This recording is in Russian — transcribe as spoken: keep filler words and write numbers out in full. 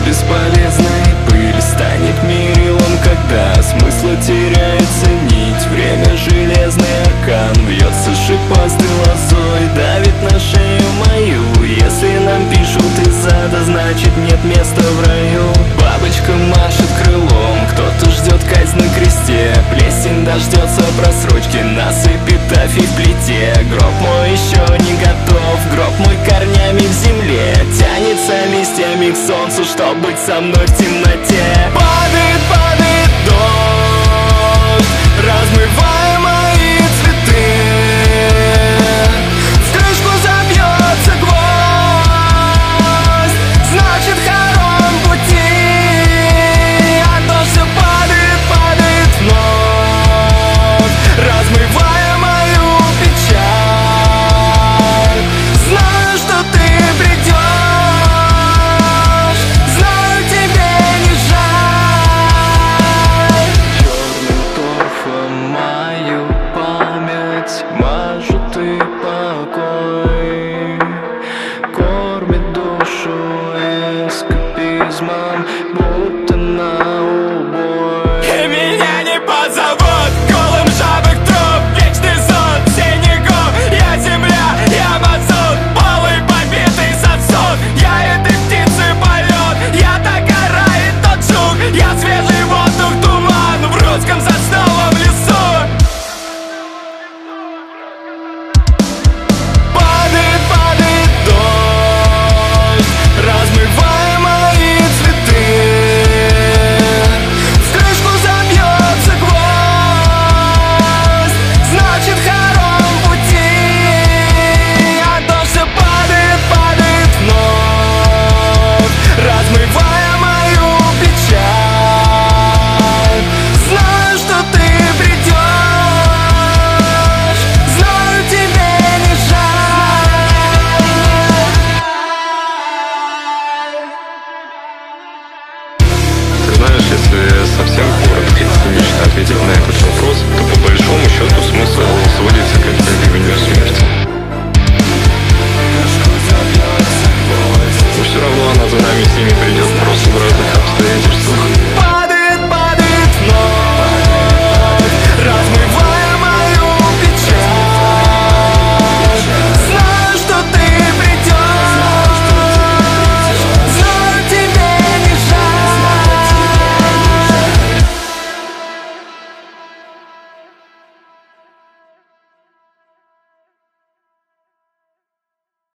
бесполезной пыль станет мерилом, когда смысла теряется нить. Время железный аркан вьется шипастой лозой, давит на шею мою. Если нам пишут из ада, значит нет места в раю. Бабочка машет крылом, кто-то ждет казнь на кресте. Плесень дождется просрочки, насыпь эпитафий в плите. Гроб мой еще не готов, гроб мой корнями в земле. Тянется листьями к солнцу, чтоб быть со мной в темноте. Падает, падает дождь, размывая мои цветы. В крышку забьется гвоздь, значит хором пути. А дождь все падает, падает вновь, размывая мою печаль. Знаю, что ты придешь, знаю, тебе не жаль. Черным торфом мою память мажут и покой, кормит душу эскапизмом, будто на убой. И меня не позовут голым жабок труп, вечный сон, синий губ. Я земля, я мазут, полый побитый сосуд. Я этой птицы полет, я та гора и тот жук. Я свежий воздух, туман в русском сосновом лесу. Падает, падает дождь, размывая мои цветы. В крышку забьется гвоздь, значит хором пути. А дождь все падает, падает вновь, размывая мою печаль. Знаю, что ты придешь, знаю, тебе не жаль. Ты знаешь, если совсем коротко и цинично ответить на этот вопрос, то по большому счету смысл сводится к оттягиванию смерти. Но все равно она за нами с ними придет, просто в разных обстоятельствах.